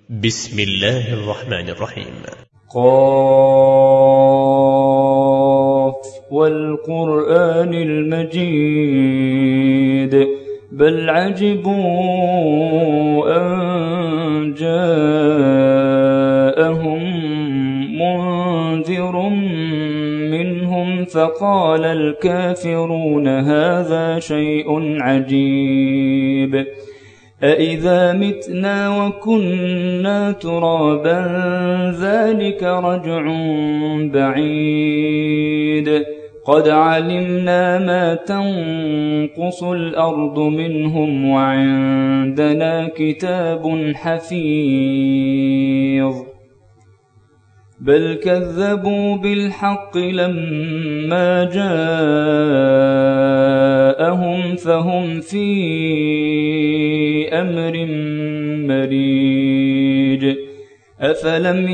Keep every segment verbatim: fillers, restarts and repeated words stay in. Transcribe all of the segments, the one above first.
بسم الله الرحمن الرحيم. قاف والقرآن المجيد بل عجبوا أن جاءهم منذر منهم فقال الكافرون هذا شيء عجيب أإذا متنا وكنا ترابا ذلك رجع بعيد قد علمنا ما تنقص الأرض منهم وعندنا كتاب حفيظ بل كذبوا بالحق لما جاءهم فهم في أمر مريج أفلم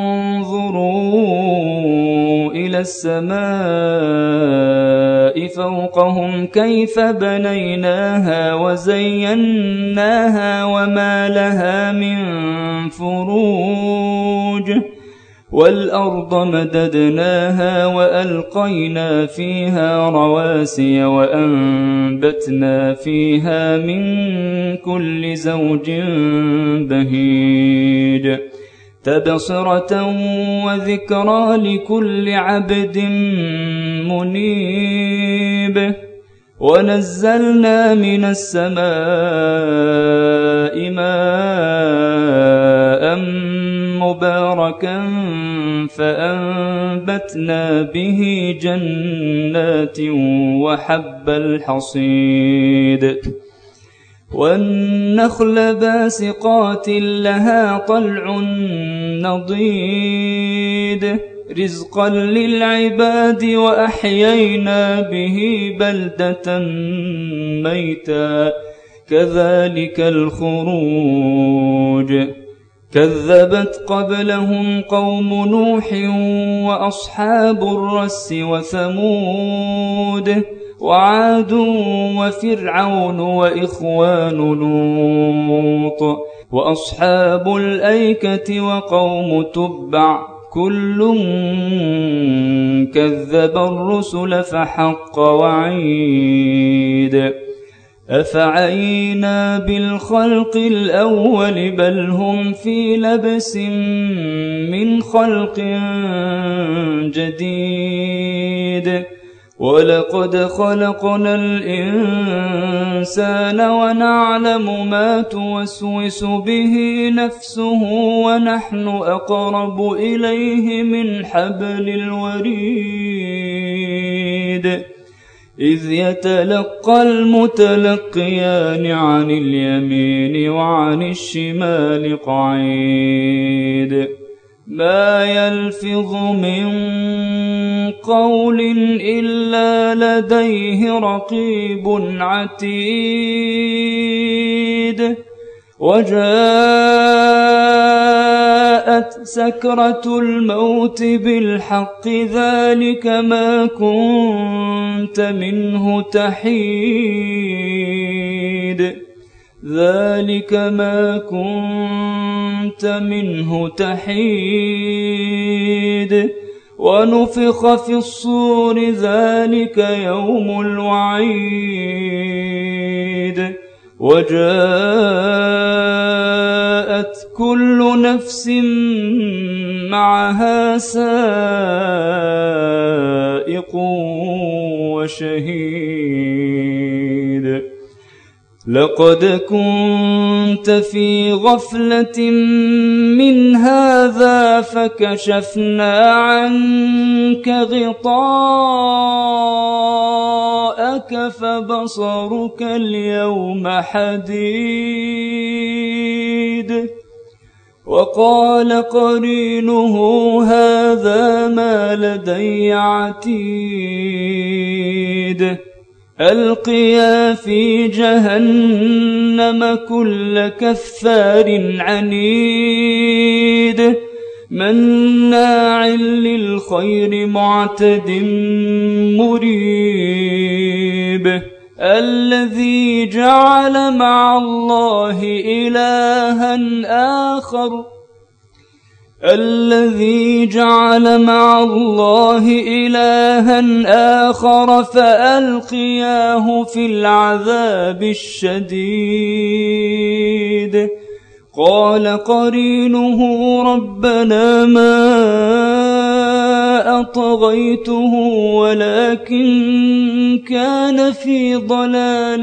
ينظروا إلى السماء فوقهم كيف بنيناها وزيناها وما لها من فروج والأرض مددناها وألقينا فيها رواسي وأنبتنا فيها من كل زوج بهيج تبصرة وذكرى لكل عبد منيب ونزلنا من السماء ماء مباركا فأنبتنا به جنات وحب الحصيد والنخل باسقات لها طلع نضيد رزقا للعباد وأحيينا به بلدة ميتا كذلك الخروج كذبت قبلهم قوم نوح وأصحاب الرس وثمود وعاد وفرعون وإخوان لوط وأصحاب الأيكة وقوم تبع كل كذب الرسل فحق وعيد أفعينا بالخلق الأول بل هم في لبس من خلق جديد ولقد خلقنا الإنسان ونعلم ما توسوس به نفسه ونحن أقرب إليه من حبل الوريد إذ يتلقى المتلقيان عن اليمين وعن الشمال قعيد ما يلفظ من قول إلا لديه رقيب عتيد وجاءت سكرة الموت بالحق ذلك ما كنت منه تحيد ذلك ما كنت منه تحيد ونفخ في الصور ذلك يوم الوعيد وجاءت كل نفس معها سائق وشهيد لقد كنت في غفلة من هذا فكشفنا عنك غطاءك فبصرك اليوم حديد وقال قرينه هذا ما لدي عتيد ألقيا في جهنم كل كفار عنيد مناع للخير معتد مريب الذي جعل مع الله إلها آخر الذي جعل مع الله إلها آخر فألقياه في العذاب الشديد. قال قرينه ربنا ما أطغيته ولكن كان في ضلال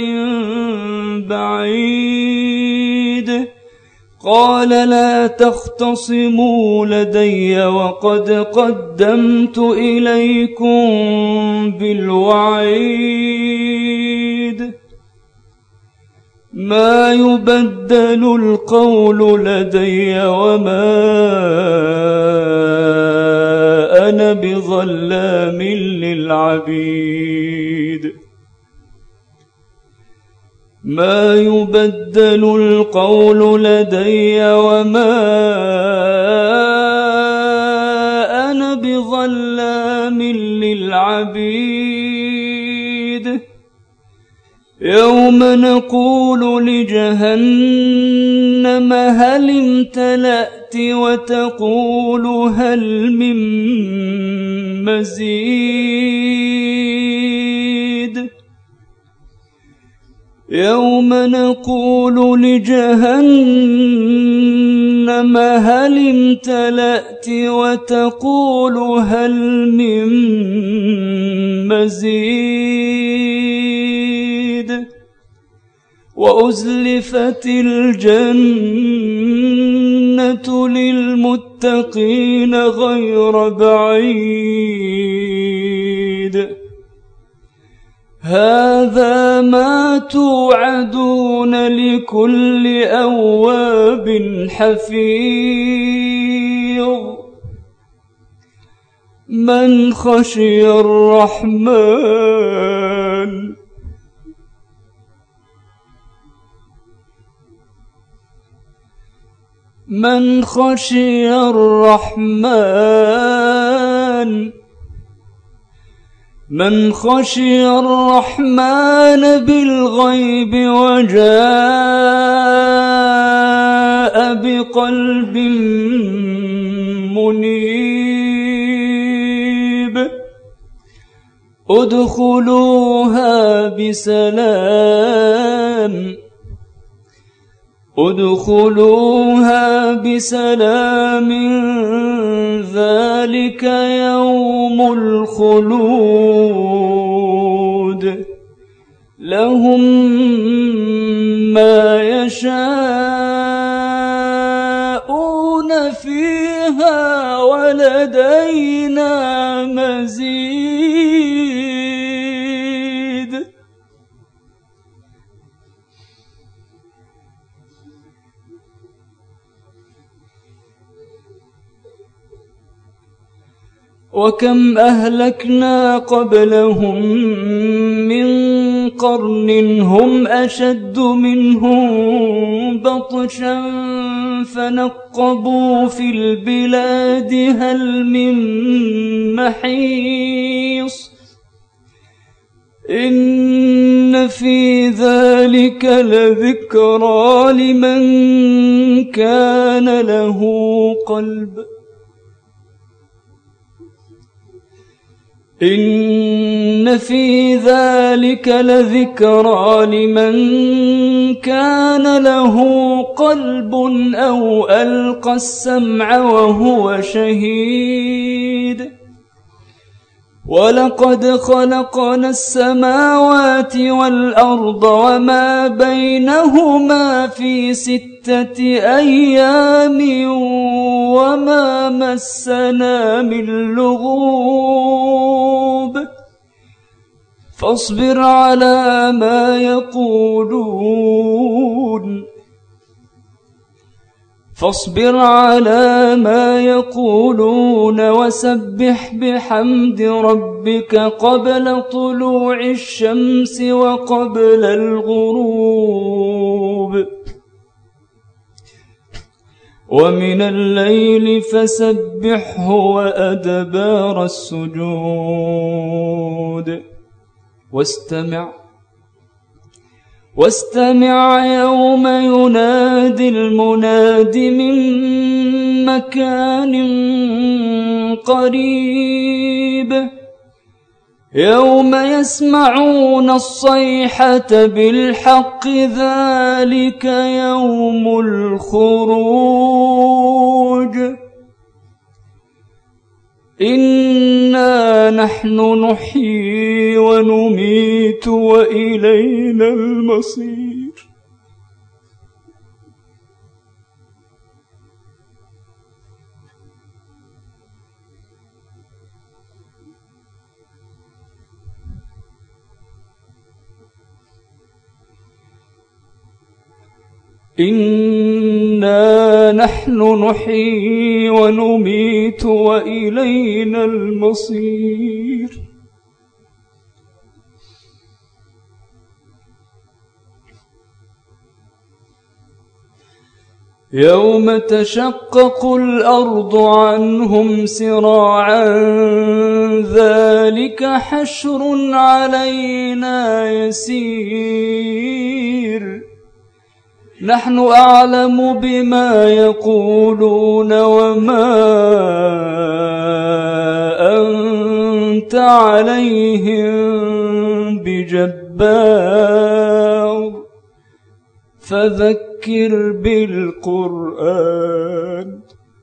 بعيد. قال لا تختصموا لدي وقد قدمت إليكم بالوعيد. ما يبدل القول لدي وما أنا بظلام للعبيد. ما يبدل القول لدي وما أنا بظلام للعبيد. يوم نقول لجهنم هل امتلأت وتقول هل من مزيد. يوم نقول لجهنم هل امتلأت وتقول هل من مزيد. وأزلفت الجنة للمتقين غير بعيد. هذا ما توعدون لكل أواب حفيظ. من خشي الرحمن من خشي الرحمن من خشي الرحمن بالغيب وجاء بقلب منيب. ادخلوها بسلام ادخلوها بسلام ذلك يوم الخلود. لهم ما يشاءون فيها ولدينا مزيد. وكم أهلكنا قبلهم من قرن هم أشد منهم بطشا فنقبوا في البلاد هل من محيص. إن في ذلك لذكرى لمن كان له قلب. إن في ذلك لذكرى لمن كان له قلب أو ألقى السمع وهو شهيد. ولقد خلقنا السماوات والأرض وما بينهما في ستة أيام وما مسنا من لغوب. فاصبر على ما يقولون فاصبر على ما يقولون وسبح بحمد ربك قبل طلوع الشمس وقبل الغروب. ومن الليل فسبحه وأدبار السجود. واستمع واستمع يوم ينادي المناد من مكان قريب يوم يسمعون الصيحة بالحق ذلك يوم الخروج إنا نحن نحيي ونميت وإلينا المصير. إنا نحن نحيي ونميت وإلينا المصير. يوم تشقق الأرض عنهم سراعا ذلك حشر علينا يسير نحن أعلم بما يقولون وما أنت عليهم بجبار فذكر بالقرآن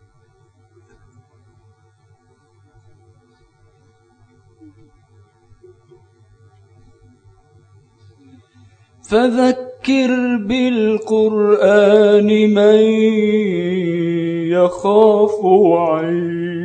فذكر بالقرآن من يخاف وعيد.